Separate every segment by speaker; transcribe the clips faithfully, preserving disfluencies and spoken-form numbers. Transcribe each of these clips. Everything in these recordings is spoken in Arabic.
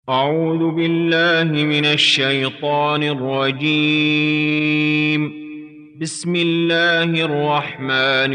Speaker 1: أعوذ بالله من الشيطان الرجيم. بسم الله الرحمن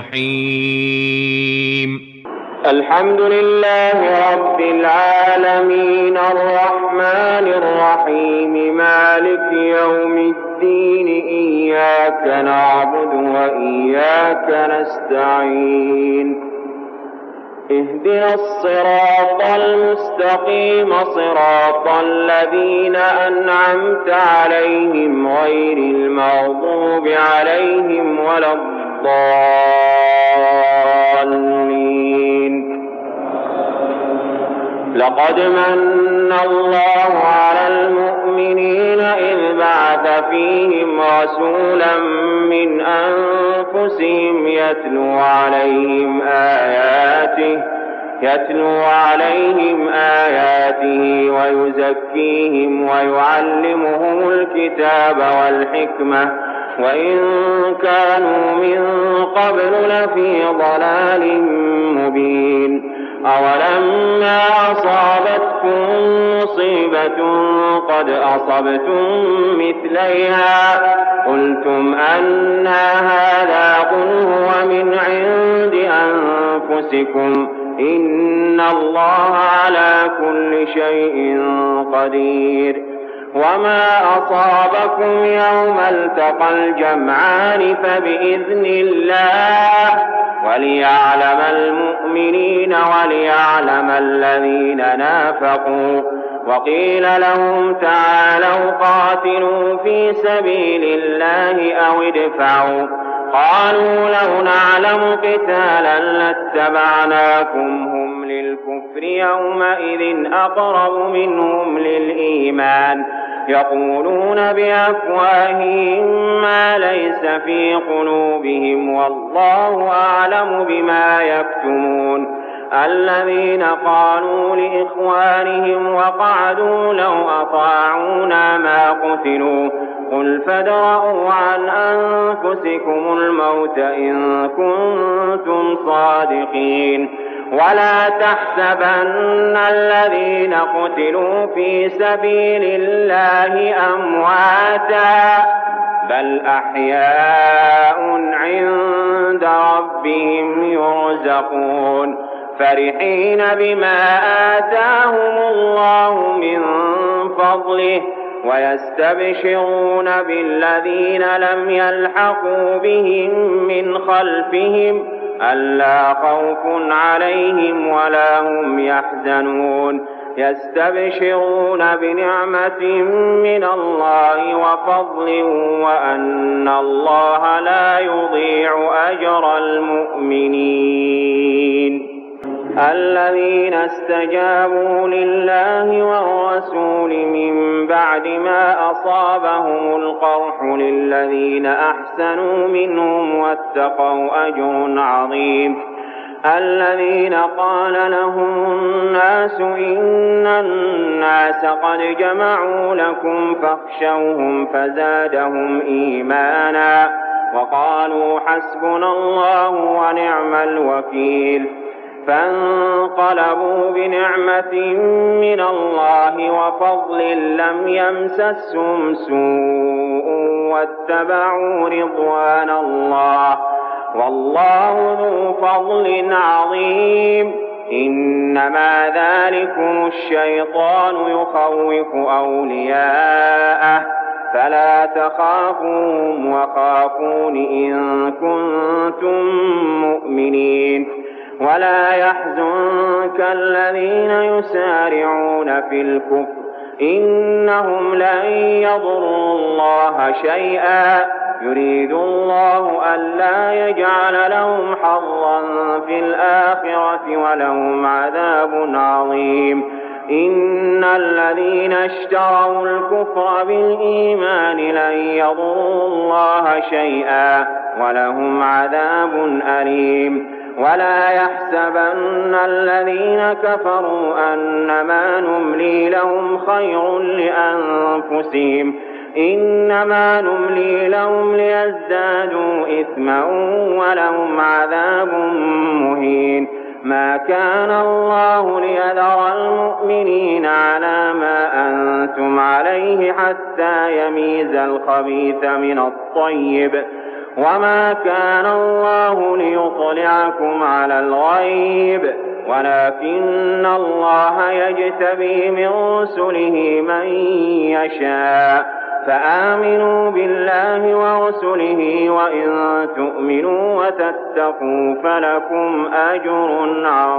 Speaker 1: الرحيم.
Speaker 2: الحمد لله رب العالمين الرحمن الرحيم مالك يوم الدين إياك نعبد وإياك نستعين اهدنا الصراط المستقيم صراط الذين أنعمت عليهم غير المغضوب عليهم ولا الضالين. لقد من الله على المؤمنين إذ بعث فيهم رسولا من أنفسهم يتلو عليهم آياته يتلو عليهم آياته ويزكيهم ويعلمهم الكتاب والحكمة وإن كانوا من قبل لفي ضلال مبين. أولما أصابتكم مصيبة قد أصبتم مثليها قلتم أنى هذا قل هو من عند أنفسكم إن الله على كل شيء قدير. وما أصابكم يوم التقى الجمعان فبإذن الله وليعلم المؤمنين وليعلم الذين نافقوا. وقيل لهم تعالوا قاتلوا في سبيل الله أو ادفعوا قالوا لو نعلم قتالا لاتبعناكم هم للكفر يومئذ أقرب منهم للإيمان يقولون بأفواههم ما ليس في قلوبهم والله أعلم بما يكتمون. الذين قالوا لإخوانهم وقعدوا لو أطاعونا ما قتلوا قل فادرءوا عن أنفسكم الموت إن كنتم صادقين. ولا تحسبن الذين قتلوا في سبيل الله أمواتا بل أحياء عند ربهم يرزقون فرحين بما آتاهم الله من فضله ويستبشرون بالذين لم يلحقوا بهم من خلفهم ألا خوف عليهم ولا هم يحزنون يستبشرون بنعمة من الله وفضل وأن الله لا يضيع أجر المؤمنين. الذين استجابوا لله والرسول من بعد ما أصابهم القرح للذين أحسنوا منهم واتقوا أجر عظيم. الذين قال لهم الناس إن الناس قد جمعوا لكم فاخشوهم فزادهم إيمانا وقالوا حسبنا الله ونعم الوكيل. فانقلبوا بنعمة من الله وفضل لم يمسسهم سوء واتبعوا رضوان الله والله ذو فضل عظيم. إنما ذلكم الشيطان يخوف أولياءه فلا تخافوهم وخافون إن كنتم مؤمنين. ولا يحزنك الذين يسارعون في الكفر إنهم لن يضروا الله شيئا يريد الله ألا يجعل لهم حظا في الآخرة ولهم عذاب عظيم. إن الذين اشتروا الكفر بالإيمان لن يضروا الله شيئا ولهم عذاب أليم. ولا يحسبن الذين كفروا أنما نملي لهم خير لأنفسهم إنما نملي لهم ليزدادوا إثما ولهم عذاب مهين. ما كان الله ليذر المؤمنين على ما أنتم عليه حتى يميز الخبيث من الطيب وما كان الله ليطلعكم على الغيب ولكن الله يجتبي من رسله من يشاء فآمنوا بالله ورسله وإن تؤمنوا وتتقوا فلكم أجر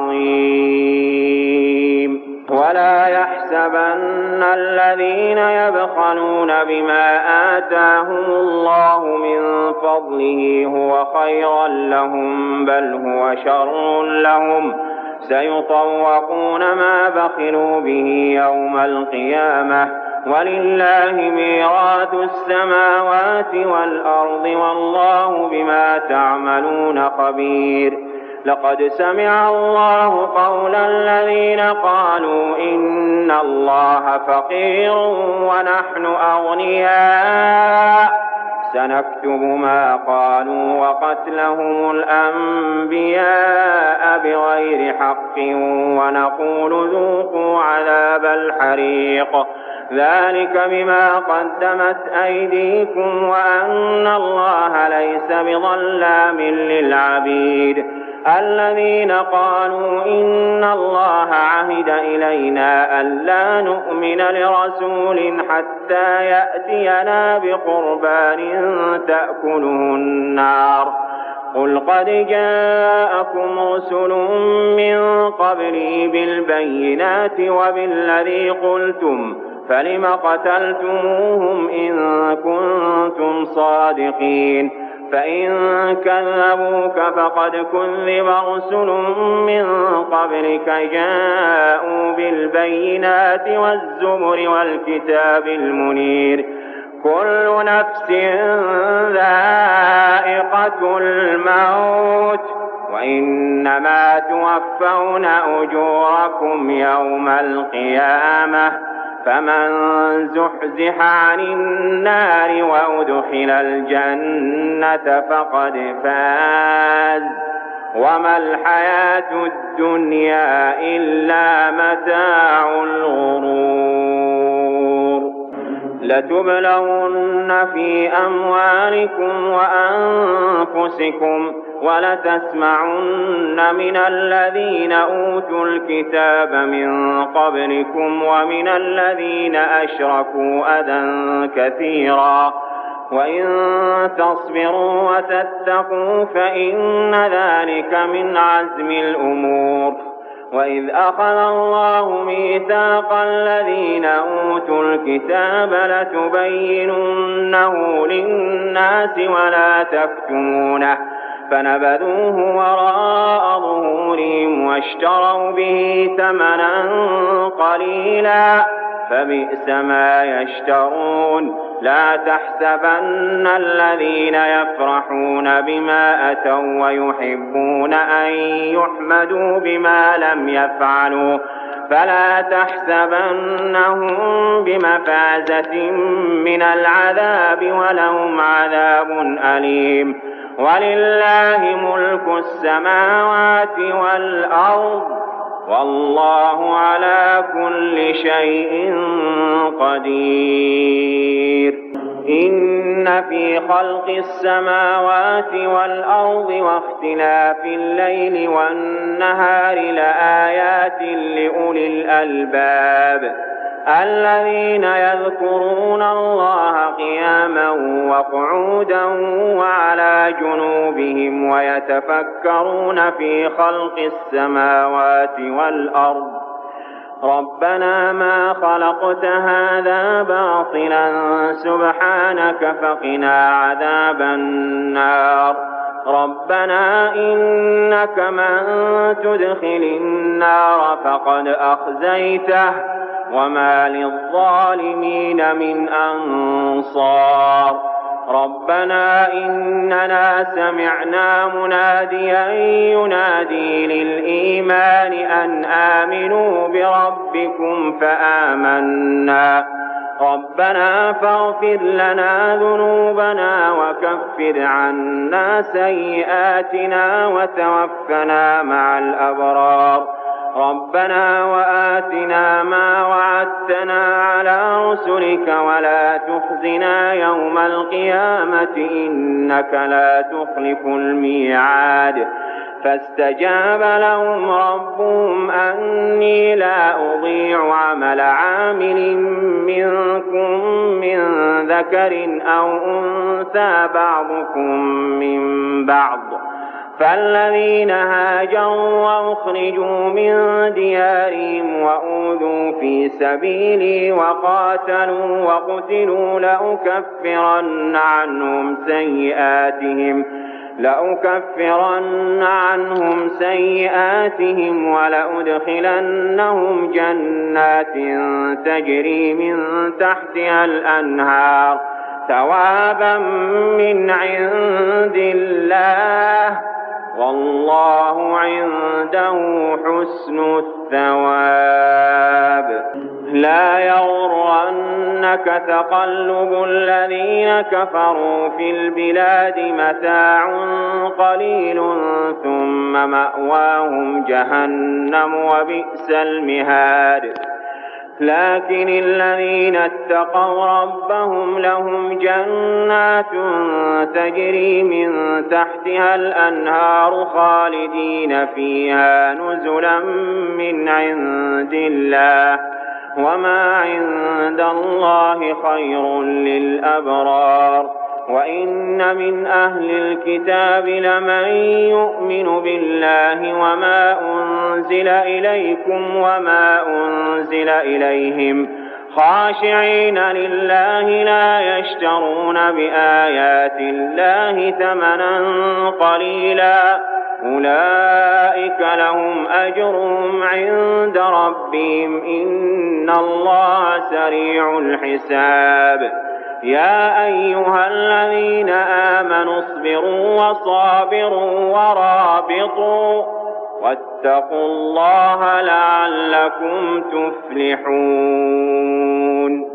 Speaker 2: عظيم ولا يحسبن الذين يبخلون بما آتاهم الله من فضله هو خيرا لهم بل هو شر لهم سيطوقون ما بخلوا به يوم القيامة ولله ميراث السماوات والأرض والله بما تعملون خبير لقد سمع الله قول الذين قالوا إن الله فقير ونحن أغنياء سنكتب ما قالوا وقتلهم الأنبياء بغير حق ونقول ذوقوا عذاب الحريق ذلك بما قدمت أيديكم وأن الله ليس بظلام للعبيد الذين قالوا إن الله عهد إلينا ألا نؤمن لرسول حتى يأتينا بقربان تأكله النار قل قد جاءكم رسل من قبلي بالبينات وبالذي قلتم فلم قتلتموهم إن كنتم صادقين فإن كذبوك فقد كذب رسل من قبلك جاءوا بالبينات والزبر والكتاب المنير كل نفس ذائقة الموت وإنما توفون أجوركم يوم القيامة فمن زحزح عن النار وأدخل الجنة فقد فاز وما الحياة الدنيا إلا متاع الغرور لتبلغن في أموالكم وأنفسكم ولتسمعن من الذين أوتوا الكتاب من قبلكم ومن الذين أشركوا أذى كثيرا وإن تصبروا وتتقوا فإن ذلك من عزم الأمور وإذ أخذ الله ميثاق الذين أوتوا الكتاب لتبيننه للناس ولا تكتمونه فنبذوه وراء ظهورهم واشتروا به ثمنا قليلا فبئس ما يشترون لا تحسبن الذين يفرحون بما أتوا ويحبون أن يحمدوا بما لم يفعلوا فلا تحسبنهم بمفازة من العذاب ولهم عذاب أليم ولله ملك السماوات والأرض والله على كل شيء قدير إن في خلق السماوات والأرض واختلاف الليل والنهار لآيات لأولي الألباب الذين يذكرون الله قياما وقعودا وعلى جنوبهم ويتفكرون في خلق السماوات والأرض ربنا ما خلقت هذا باطلا سبحانك فقنا عذاب النار ربنا إنك من تدخل النار فقد أخزيته وما للظالمين من أنصار ربنا إننا سمعنا مناديا ينادي للإيمان أن آمنوا بربكم فآمنا ربنا فاغفر لنا ذنوبنا وكفر عنا سيئاتنا وتوفنا مع الأبرار ربنا وآتنا ما وعدتنا على رسلك ولا تخزنا يوم القيامة إنك لا تخلف الميعاد فاستجاب لهم ربهم أني لا أضيع عمل عامل منكم من ذكر أو أنثى بعضكم من بعض فالذين هاجروا وأخرجوا من ديارهم وأوذوا في سبيلي وقاتلوا وقتلوا لأكفرن عنهم سيئاتهم لأكفرن عنهم سيئاتهم ولأدخلنهم جنات تجري من تحتها الأنهار ثوابا من عند الله والله عنده حسن الثواب لا يغرنك تقلب الذين كفروا في البلاد متاع قليل ثم مأواهم جهنم وبئس المهاد لكن الذين اتقوا ربهم لهم جنات تجري من تحتها الأنهار خالدين فيها نزلا من عند الله وما عند الله خير للأبرار وإن من أهل الكتاب لمن يؤمن بالله وما أنزل إليكم وما أنزل إليهم خاشعين لله لا يشترون بآيات الله ثمنا قليلا أولئك لهم أجرهم عند ربهم إن الله سريع الحساب يا أيها الذين آمنوا اصبروا وصابروا ورابطوا واتقوا الله لعلكم تفلحون.